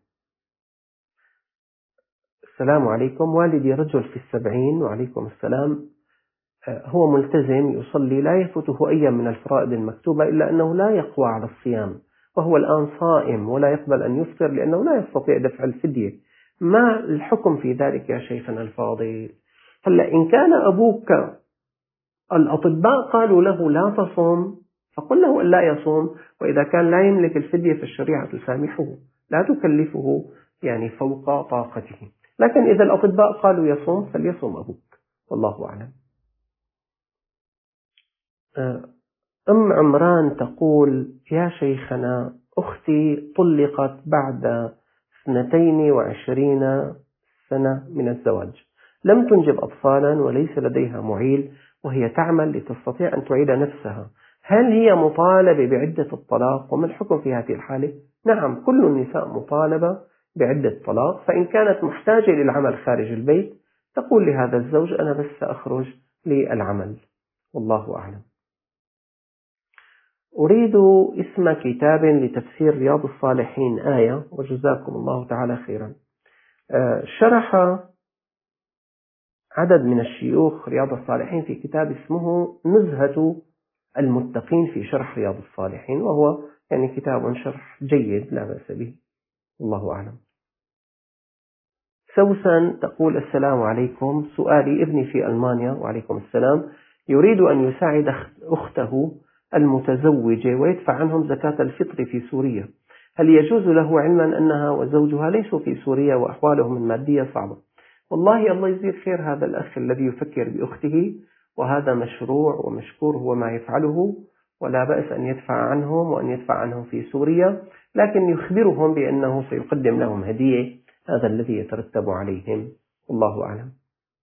السلام عليكم، والدي رجل في السبعين، وعليكم السلام، هو ملتزم يصلي، لا يفوته أي من الفرائض المكتوبة، إلا أنه لا يقوى على الصيام، وهو الآن صائم ولا يقبل أن يفطر لأنه لا يستطيع دفع الفدية. ما الحكم في ذلك يا شيخنا الفاضل؟ هلا إن كان أبوك الأطباء قالوا له لا تصوم فقل له أن لا يصوم، وإذا كان لا يملك الفدية فالشريعة تسامحه، لا تكلفه يعني فوق طاقته، لكن إذا الأطباء قالوا يصوم فليصوم أبوك، والله أعلم. أم عمران تقول: يا شيخنا، أختي طلقت بعد اثنتين وعشرين سنة من الزواج، لم تنجب أطفالا وليس لديها معيل، وهي تعمل لتستطيع أن تعيد نفسها، هل هي مطالبة بعدة الطلاق؟ وما الحكم في هذه الحالة؟ نعم، كل النساء مطالبة بعدة طلاق، فإن كانت محتاجة للعمل خارج البيت تقول لهذا الزوج: أنا بس سأخرج للعمل، والله أعلم. أريد اسم كتاب لتفسير رياض الصالحين آية، وجزاكم الله تعالى خيرا. شرح عدد من الشيوخ رياض الصالحين في كتاب اسمه نزهة المتقين في شرح رياض الصالحين، وهو يعني كتاب شرح جيد لا بأس به، الله أعلم. سوسن تقول: السلام عليكم، سؤالي: ابني في ألمانيا، وعليكم السلام، يريد أن يساعد أخته المتزوجة ويدفع عنهم زكاة الفطر في سوريا، هل يجوز له علما أنها وزوجها ليسوا في سوريا وأحوالهم المادية صعبة؟ والله الله يجزيه خير هذا الأخ الذي يفكر بأخته، وهذا مشروع ومشكور هو ما يفعله، ولا بأس أن يدفع عنهم وأن يدفع عنهم في سوريا، لكن يخبرهم بأنه سيقدم لهم هدية، هذا الذي يترتب عليهم، والله أعلم.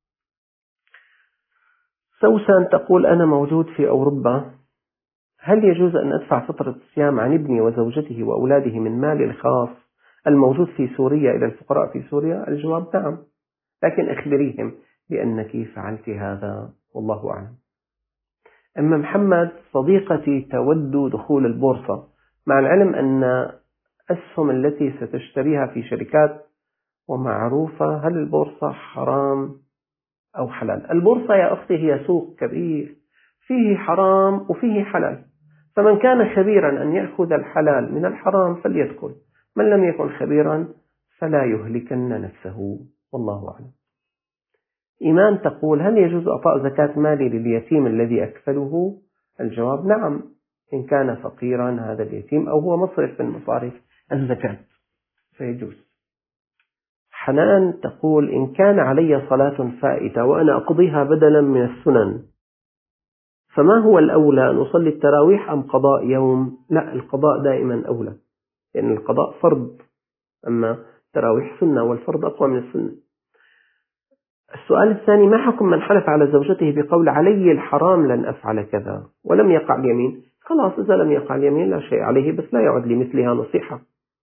سوسن تقول: أنا موجود في أوروبا، هل يجوز أن أدفع فطرة الصيام عن ابني وزوجته وأولاده من مالي الخاص الموجود في سوريا إلى الفقراء في سوريا؟ الجواب نعم، لكن أخبريهم بأنك فعلت هذا، والله أعلم. أما محمد: صديقتي تود دخول البورصة، مع العلم أن أسهم التي ستشتريها في شركات ومعروفة، هل البورصة حرام أو أو حلال. البورصة يا أختي هي سوق كبير فيه حرام وفيه حلال، فمن كان خبيرا أن يأخذ الحلال من الحرام فليدخل، من لم يكن خبيرا فلا يهلكن نفسه، والله أعلم. إيمان تقول: هل يجوز إعطاء زكاة مالي لليتيم الذي أكفله؟ الجواب: نعم، إن كان فقيرا هذا اليتيم أو هو مصرف من مصاريف الزكاة فيجوز. حنان تقول: إن كان علي صلاة فائتة وأنا أقضيها بدلا من السنن، فما هو الأولى، أن أصلي التراويح أم قضاء يوم؟ لا، القضاء دائما أولى، لأن القضاء فرض، أما التراويح سنة والفرض أقوى من السنة. السؤال الثاني: ما حكم من حلف على زوجته بقول علي الحرام لن أفعل كذا ولم يقع اليمين؟ خلاص، إذا لم يقع اليمين لا شيء عليه، بس لا يعد لمثلها نصيحة.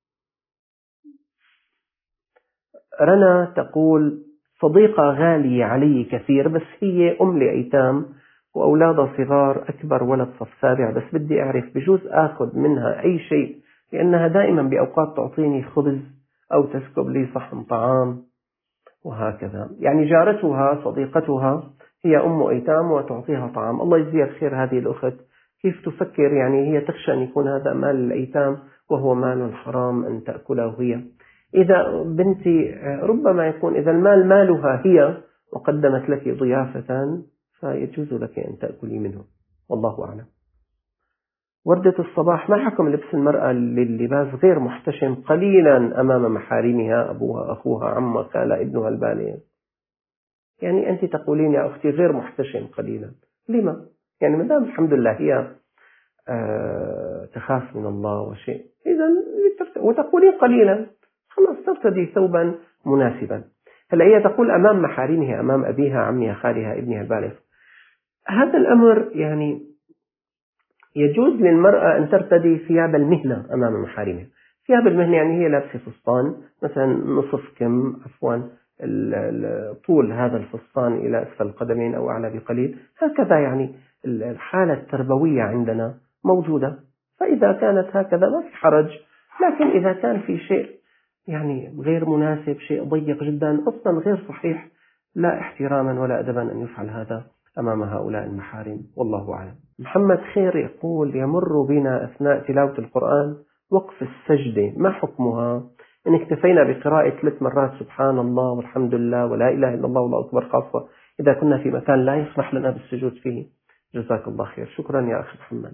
رنا تقول: صديقة غالية علي كثير، بس هي أم لأيتام وأولادها صغار، أكبر ولد صف سابع، بس بدي أعرف بجوز أخذ منها أي شيء، لأنها دائما بأوقات تعطيني خبز أو تسكب لي صحن طعام وهكذا. يعني جارتها صديقتها هي أم أيتام وتعطيها طعام. الله يجزيها خير هذه الأخت، كيف تفكر؟ يعني هي تخشى أن يكون هذا مال الأيتام وهو مال حرام أن تأكله هي. إذا بنتي ربما يكون إذا المال مالها هي وقدمت لك ضيافة فيجوز لك أن تأكلي منه، والله أعلم. وردة الصباح: ما حكم لبس المرأة لللباس غير محتشم قليلا أمام محارمها، أبوها، أخوها، عمها، خالها، ابنها البالغ؟ يعني أنت تقولين يا أختي غير محتشم قليلا، لما؟ يعني مدام الحمد لله هي آه تخاف من الله وشيء، إذا وتقولين قليلا، خلاص ترتدي ثوبا مناسبا. هلا هي تقول أمام محارمها، أمام أبيها، عمها، خالها، ابنها البالغ. هذا الأمر يعني يجوز للمرأة أن ترتدي ثياب المهنة أمام محارمها. ثياب المهنة يعني هي لابسة فستان مثلا نصف كم، عفوا طول هذا الفستان إلى أسفل القدمين أو أعلى بقليل، هكذا يعني الحالة التربوية عندنا موجودة، فإذا كانت هكذا ما في حرج. لكن إذا كان في شيء يعني غير مناسب، شيء ضيق جدا، أصلا غير صحيح، لا احتراما ولا أدبا أن يفعل هذا أمام هؤلاء المحارم، والله أعلم. محمد خير يقول: يمر بنا أثناء تلاوة القرآن وقف السجدة، ما حكمها؟ إن اكتفينا بقراءة ثلاث مرات سبحان الله والحمد لله ولا إله إلا الله والله أكبر، خاصة إذا كنا في مكان لا يسمح لنا بالسجود فيه. جزاك الله خير. شكرا يا أخي محمد.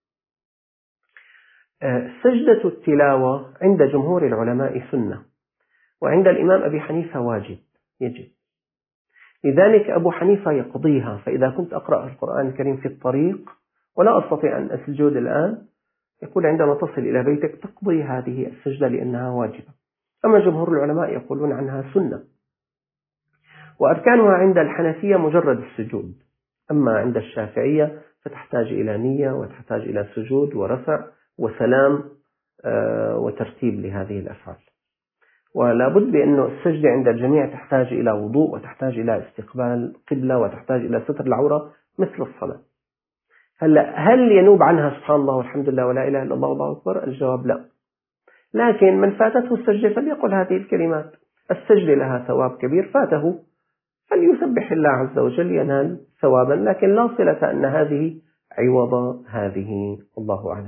سجدة التلاوة عند جمهور العلماء سنة، وعند الإمام أبي حنيفة واجب، يجب. لذلك أبو حنيفة يقضيها. فإذا كنت أقرأ القرآن الكريم في الطريق ولا أستطيع أن أسجد الآن، يقول عندما تصل إلى بيتك تقضي هذه السجدة لأنها واجبة. أما جمهور العلماء يقولون عنها سنة. وأركانها عند الحنفية مجرد السجود، أما عند الشافعية فتحتاج إلى نية وتحتاج إلى سجود ورفع وسلام وترتيب لهذه الأفعال. ولا بد بأنه السجدة عند الجميع تحتاج إلى وضوء وتحتاج إلى استقبال قبلة وتحتاج إلى ستر العورة مثل الصلاة. هلا هل ينوب عنها سبحان الله والحمد لله ولا إله إلا الله والله أكبر؟ الجواب لا. لكن من فاتته السجدة فليقل هذه الكلمات. السجدة لها ثواب كبير، فاته فليسبح الله عز وجل ينال ثوابا، لكن لا صلة أن هذه عوض هذه، الله أعلم.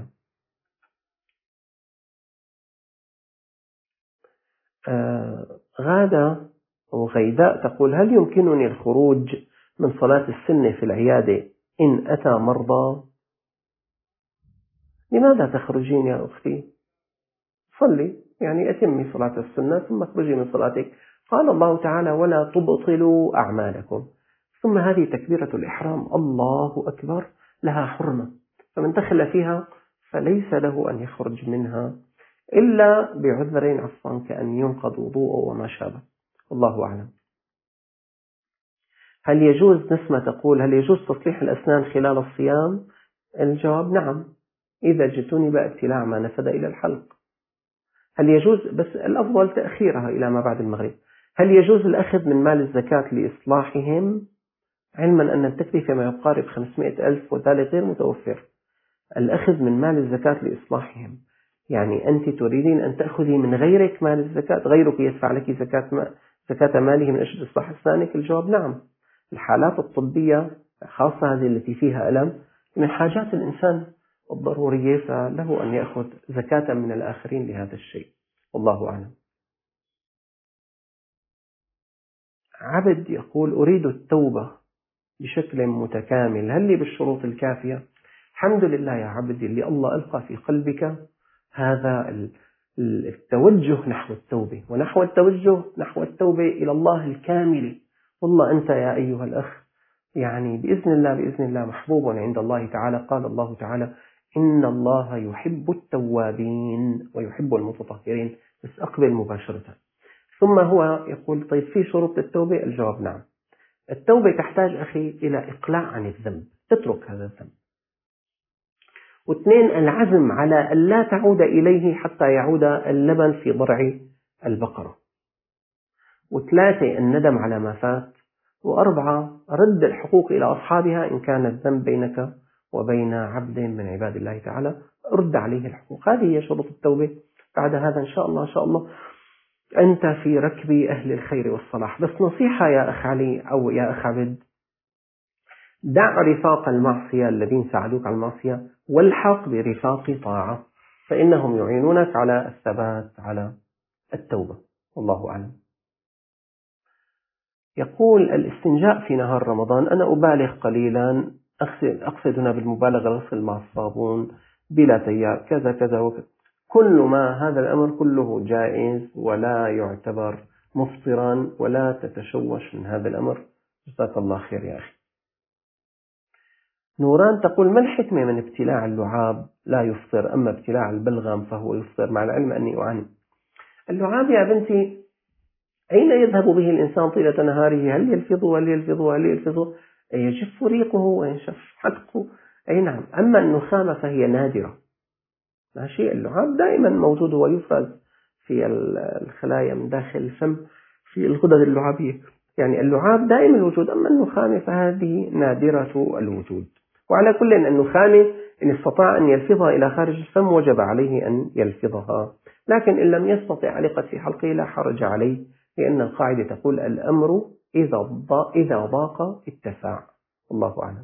آه غادة وغيداء تقول: هل يمكنني الخروج من صلاة السنة في العيادة إن أتى مرضى؟ لماذا تخرجين يا أختي؟ صلي، يعني أتمي صلاة السنة ثم اخرجي من صلاتك. قال الله تعالى: ولا تبطلوا أعمالكم. ثم هذه تكبيرة الإحرام الله أكبر لها حرمة، فمن دخل فيها فليس له أن يخرج منها إلا بعذر، عفوا كأن ينقض وضوءه وما شابه، الله أعلم. هل يجوز، نسمة تقول: هل يجوز تصليح الأسنان خلال الصيام؟ الجواب: نعم، إذا اجتنب ابتلاع ما نفد إلى الحلق. هل يجوز، بس الأفضل تأخيرها إلى ما بعد المغرب. هل يجوز الأخذ من مال الزكاة لإصلاحهم؟ علما أن التكلفة ما يقارب خمسمائة ألف وذلك غير متوفر. الأخذ من مال الزكاة لإصلاحهم يعني أنت تريدين أن تأخذي من غيرك مال الزكاة، غيرك يدفع لك زكاة, ما زكاة ماله من أجل إصلاح أسنانك؟ الجواب: نعم، الحالات الطبية خاصة هذه التي فيها ألم من حاجات الإنسان الضرورية، فله أن يأخذ زكاة من الآخرين لهذا الشيء. والله أعلم. عبد يقول أريد التوبة بشكل متكامل، هل لي بالشروط الكافية؟ الحمد لله يا عبدي اللي الله ألقى في قلبك هذا التوجه نحو التوبة، ونحو التوجه نحو التوبة إلى الله الكامل. والله أنت يا أيها الأخ يعني بإذن الله بإذن الله محبوب عند الله تعالى. قال الله تعالى إن الله يحب التوابين ويحب المتطهرين. بس أقبل مباشرة. ثم هو يقول طيب في شروط للتوبة؟ الجواب نعم. التوبة تحتاج أخي إلى إقلاع عن الذنب، تترك هذا الذنب. واثنين العزم على أن لا تعود إليه حتى يعود اللبن في ضرع البقرة. وثلاثة الندم على ما فات. وأربعة رد الحقوق إلى أصحابها إن كان الذنب بينك وبين عبد من عباد الله تعالى، رد عليه الحقوق. هذه هي شروط التوبة. بعد هذا إن شاء الله إن شاء الله أنت في ركب أهل الخير والصلاح. بس نصيحة يا أخ علي أو يا أخ عبد، دع رفاق المعصية الذين ساعدوك على المعصية والحق برفاق طاعة، فإنهم يعينونك على الثبات على التوبة. والله أعلم. يقول الاستنجاء في نهار رمضان، أنا أبالغ قليلا، أقصد هنا بالمبالغة الغسل مع الصابون بلا تيار كذا كذا وكذا. كل ما هذا الأمر كله جائز ولا يعتبر مفطرا، ولا تتشوش من هذا الأمر. جزاك الله خير يا أخي. نوران تقول ما الحكمة من ابتلاع اللعاب لا يفطر، أما ابتلاع البلغم فهو يفطر، مع العلم أني أعاني. اللعاب يا بنتي أين يذهب به الإنسان طيلة نهاره؟ هل يلفظ هل يلفظ هل يلفظ يجف ريقه وينشف حلقه. أي نعم. أما النخامة فهي نادرة. ماشي. اللعاب دائما موجود ويفرز في الخلايا من داخل الفم في الغدد اللعابية، يعني اللعاب دائم الوجود. أما النخامة فهذه نادرة الوجود. وعلى كل أن النخامة إن استطاع أن يلفظها إلى خارج الفم وجب عليه أن يلفظها، لكن إن لم يستطع علقت في حلقه لا حرج عليه، لأن القاعدة تقول الأمر إذا ضاق اتسع. الله أعلم.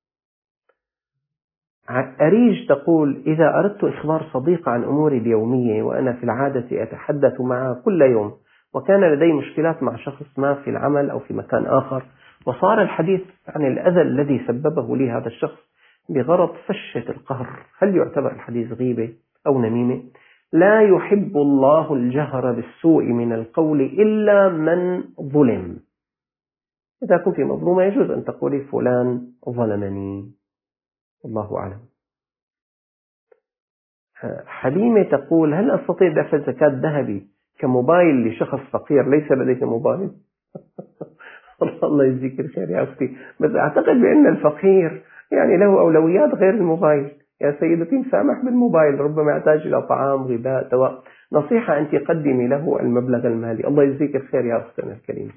أريج تقول إذا أردت إخبار صديق عن أموري اليومية وأنا في العادة أتحدث معه كل يوم، وكان لدي مشكلات مع شخص ما في العمل أو في مكان آخر، وصار الحديث عن الأذى الذي سببه لي هذا الشخص بغرض فشة القهر، هل يعتبر الحديث غيبة أو نميمة؟ لا يحب الله الجهر بالسوء من القول إلا من ظلم. إذا كنت مظلومة يجوز أن تقولي فلان ظلمني. الله أعلم. حليمة تقول هل أستطيع دفع زكاة ذهبي كموبايل لشخص فقير ليس لديه موبايل؟ الله يجزيك الخير يا أختي، بس أعتقد بأن الفقير يعني له أولويات غير الموبايل. يا سيدتي سامح بالموبايل، ربما يحتاج إلى طعام غذاء دواء. نصيحة أنت قدمي له المبلغ المالي. الله يجزيك الخير يا أختنا الكريمة.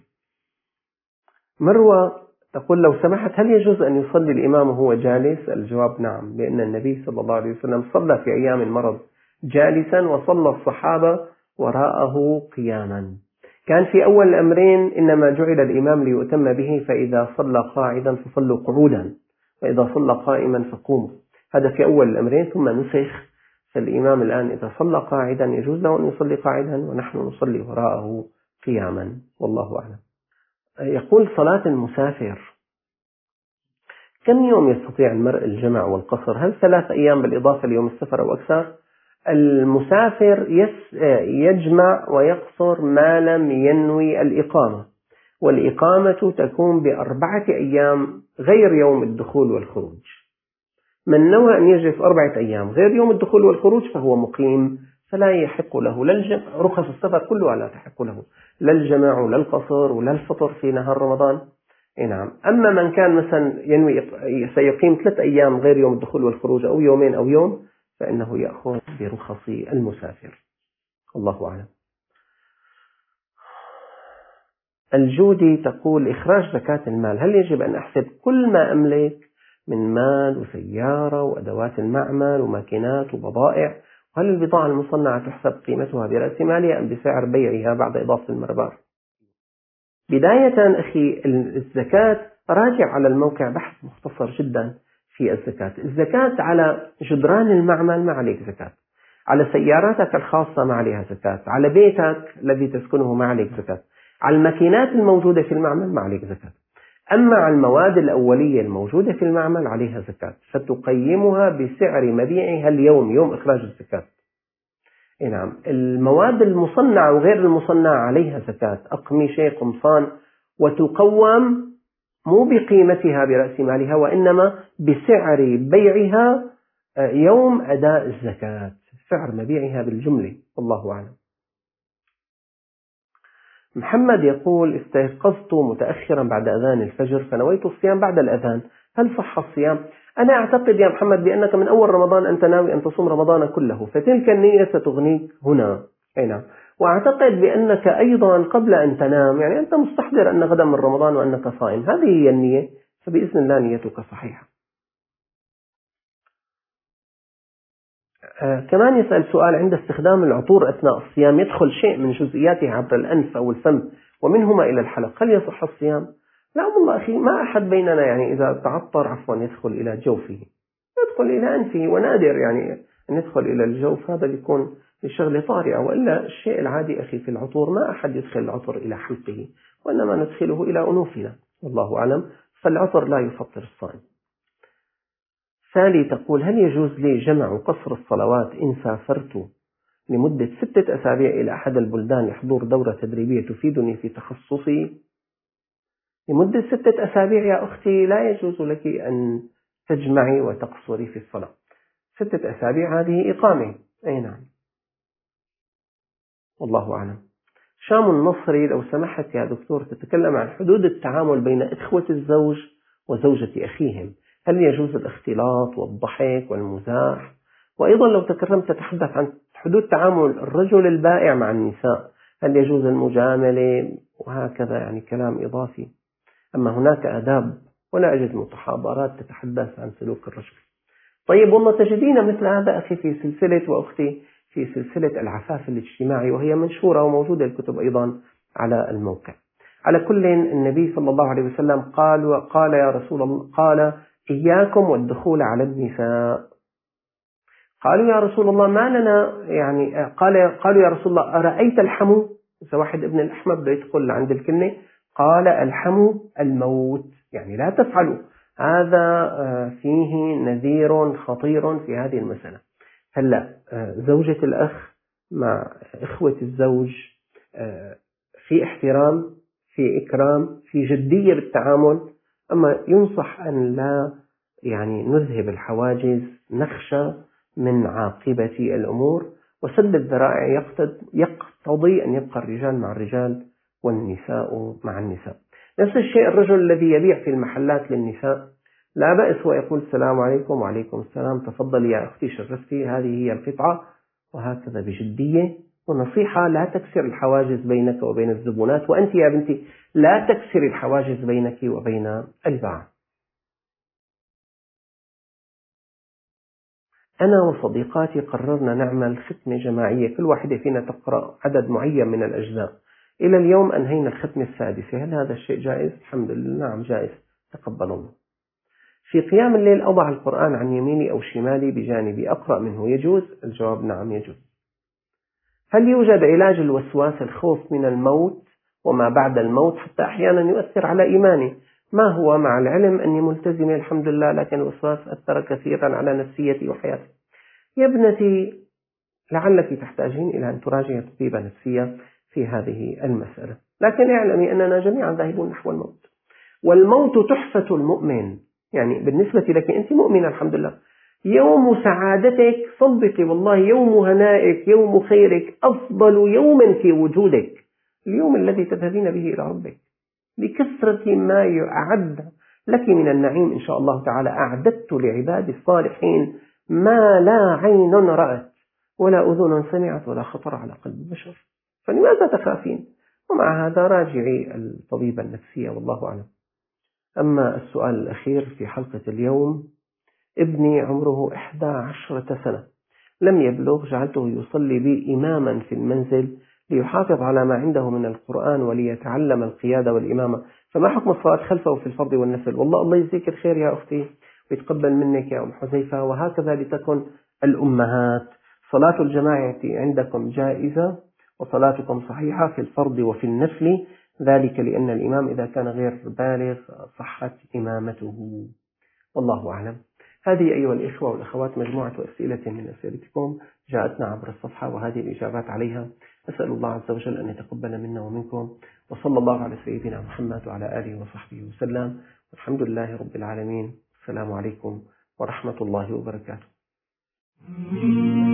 مروة تقول لو سمحت هل يجوز أن يصلي الإمام وهو جالس؟ الجواب نعم، لأن النبي صلى الله عليه وسلم صلى في أيام المرض جالسا وصلى الصحابة وراءه قياما. كان في أول الأمرين إنما جعل الإمام ليؤتم به، فإذا صلى قاعدا فصلوا قعودا، وإذا صلى قائما فقوموا. هذا في أول الأمرين، ثم نسخ. فالإمام الآن إذا صلى قاعدا يجوز له أن يصلي قاعدا، ونحن نصلي وراءه قياما. والله أعلم. يقول صلاة المسافر كم يوم يستطيع المرء الجمع والقصر؟ هل ثلاث أيام بالإضافة ليوم السفر أو أكثر؟ المسافر يجمع ويقصر ما لم ينوي الإقامة، والإقامة تكون بأربعة أيام غير يوم الدخول والخروج. من نوى أن يجلس أربعة أيام غير يوم الدخول والخروج فهو مقيم، فلا يحق له لا الجمع، رخص السفر كلها لا تحق له، لا الجمع ولا القصر ولا الفطر في نهار رمضان. نعم. أما من كان مثلا ينوي سيقيم ثلاث أيام غير يوم الدخول والخروج أو يومين أو يوم فإنه يأخذ برخص المسافر. الله أعلم. الجودي تقول إخراج زكاة المال، هل يجب أن أحسب كل ما أملك من مال وسيارة وأدوات المعمل وماكينات وبضائع؟ وهل البضاعة المصنعة تحسب قيمتها برأس مالها أم بسعر بيعها بعد إضافة المربار؟ بداية أخي، الزكاة راجع على الموقع بحث مختصر جدا في الزكاة. الزكاة على جدران المعمل ما عليك زكاة، على سياراتك الخاصة ما عليها زكاة، على بيتك الذي تسكنه ما عليك زكاة، على الماكينات الموجودة في المعمل ما عليك زكاة. أما على المواد الأولية الموجودة في المعمل عليها زكاة، فتقيمها بسعر مبيعها اليوم، يوم إخراج الزكاة. نعم. المواد المصنعة وغير المصنعة عليها زكاة، أقمشة، قمصان، وتقوم مو بقيمتها برأس مالها، وإنما بسعر بيعها يوم أداء الزكاة، سعر مبيعها بالجملة. والله أعلم. محمد يقول: استيقظت متأخرا بعد أذان الفجر فنويت الصيام بعد الأذان، هل صح الصيام؟ أنا أعتقد يا محمد بأنك من أول رمضان أنت ناوي أن تصوم رمضان كله، فتلك النية ستغنيك هنا. أي نعم. وأعتقد بأنك أيضا قبل أن تنام، يعني أنت مستحضر أن غدا من رمضان وأنك صائم، هذه هي النية، فبإذن الله نيتك صحيحة. آه كمان يسأل سؤال: عند استخدام العطور أثناء الصيام يدخل شيء من جزئياتها عبر الأنف أو الفم ومنهما إلى الحلق، هل يصح الصيام؟ لا والله أخي، ما أحد بيننا يعني إذا تعطر عفوا يدخل إلى جوفه، يدخل إلى أنفه، ونادر يعني أن يدخل إلى الجوف، هذا بيكون لشغلة طارئة. وإلا الشيء العادي أخي في العطور ما أحد يدخل العطر إلى حلقه، وإنما ندخله إلى أنوفنا، والله أعلم. فالعطر لا يفطر الصائم. سالي تقول: هل يجوز لي جمع قصر الصلوات إن سافرت لمدة ستة أسابيع إلى أحد البلدان لحضور دورة تدريبية تفيدني في تخصصي؟ لمدة ستة أسابيع يا أختي لا يجوز لك أن تجمعي وتقصري في الصلاة. ستة أسابيع هذه إقامة. أي نعم. والله أعلم. شام النصري: لو سمحت يا دكتور تتكلم عن حدود التعامل بين إخوة الزوج وزوجة أخيهم، هل يجوز الاختلاط والضحك والمزاح؟ وأيضا لو تكرمت تتحدث عن حدود تعامل الرجل البائع مع النساء، هل يجوز المجاملة وهكذا، يعني كلام إضافي. أما هناك آداب، ولا أجد متحاضرات تتحدث عن سلوك الرجل. طيب والله تجدين مثل هذا أخي في سلسلة، وأختي في سلسلة العفاف الاجتماعي، وهي منشورة وموجودة الكتب أيضا على الموقع. على كل، النبي صلى الله عليه وسلم قال وقال يا رسول الله، قال: إياكم والدخول على النساء. قالوا يا رسول الله ما لنا، يعني قال قالوا يا رسول الله أرأيت الحمو؟ إذا واحد ابن الأحمر بده يدخل عند الكنة، قال: الحمو الموت، يعني لا تفعلوا هذا، فيه نذير خطير في هذه المسألة. هلا زوجة الأخ مع إخوة الزوج في احترام، في إكرام، في جدية بالتعامل. أما ينصح أن لا يعني نذهب الحواجز، نخشى من عاقبة الأمور، وسد الذرائع يقتضي أن يبقى الرجال مع الرجال والنساء مع النساء. نفس الشيء الرجل الذي يبيع في المحلات للنساء، لا بأس ويقول: السلام عليكم. وعليكم السلام، تفضل يا أختي شرفتي، هذه هي القطعة، وهكذا بجدية ونصيحة. لا تكسر الحواجز بينك وبين الزبونات، وأنت يا بنتي لا تكسر الحواجز بينك وبين الباعة. أنا وصديقاتي قررنا نعمل ختمة جماعية، كل واحدة فينا تقرأ عدد معين من الأجزاء. إلى اليوم أنهينا الختمة السادسة، هل هذا الشيء جائز؟ الحمد لله نعم جائز، تقبل الله. في قيام الليل أضع القرآن عن يميني أو شمالي بجانبي أقرأ منه، يجوز؟ الجواب نعم يجوز. هل يوجد علاج الوسواس الخوف من الموت وما بعد الموت، حتى أحيانا يؤثر على إيماني؟ ما هو مع العلم أني ملتزمة الحمد لله، لكن الوسواس أثر كثيرا على نفسيتي وحياتي. يا ابنتي لعلك تحتاجين إلى أن تراجعي طبيبة نفسية في هذه المسألة، لكن اعلمي أننا جميعا ذاهبون نحو الموت، والموت تحفة المؤمن. يعني بالنسبة لك أنت مؤمنة الحمد لله، يوم سعادتك صدقي والله، يوم هنائك، يوم خيرك، أفضل يوم في وجودك اليوم الذي تذهبين به إلى ربك، لكثرة ما أعد لك من النعيم. إن شاء الله تعالى أعددت لعبادي الصالحين ما لا عين رأت ولا أذن سمعت ولا خطر على قلب بشر، فلماذا تخافين؟ ومع هذا راجعي الطبيبة النفسية، والله أعلم. أما السؤال الأخير في حلقة اليوم: ابني عمره إحدى عشرة سنة، لم يبلغ، جعلته يصلي بي إماما في المنزل ليحافظ على ما عنده من القرآن وليتعلم القيادة والإمامة. فما حكم الصلاة خلفه في الفرض والنفل؟ والله الله يجزيك الخير يا أختي ويتقبل منك يا أم حذيفة. وهكذا لتكن الأمهات، صلاة الجماعة عندكم جائزة وصلاتكم صحيحة في الفرض وفي النفل، ذلك لأن الإمام إذا كان غير بالغ صحت إمامته، والله أعلم. هذه أيها الإخوة والأخوات مجموعة أسئلة من أسئلتكم جاءتنا عبر الصفحة، وهذه الإجابات عليها. أسأل الله عز وجل أن يتقبل منا ومنكم، وصلى الله على سيدنا محمد وعلى آله وصحبه وسلم، والحمد لله رب العالمين. السلام عليكم ورحمة الله وبركاته.